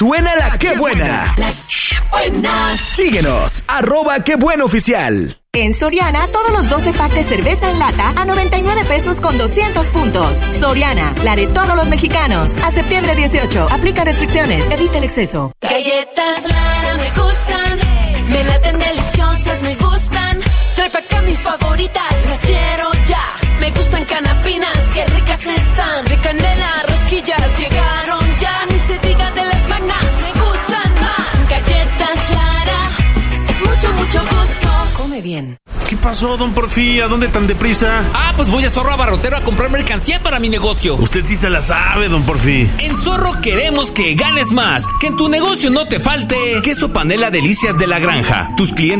Suena la Qué Buena. La Buena. Síguenos, @quebuenoficial. En Soriana, todos los 12 packs de cerveza en lata a 99 pesos con 200 puntos. Soriana, la de todos los mexicanos. A septiembre 18, aplica restricciones, evita el exceso. Galletas Lara me gustan, me laten deliciosas, me gustan. Trae pa' acá mis favoritas, las quiero ya. Me gustan canapinas, qué ricas están. De canela, rosquillas, llegaron ya. Ni se diga de las magnas, me gustan más. Galletas Lara, es mucho, mucho gusto. Come bien. ¿Qué pasó, don Porfi? ¿A dónde tan deprisa? Pues voy a Zorro Abarrotero a comprar mercancía para mi negocio. Usted sí se la sabe, don Porfi. En Zorro queremos que ganes más, que en tu negocio no te falte queso panela Delicias de la Granja. Tus clientes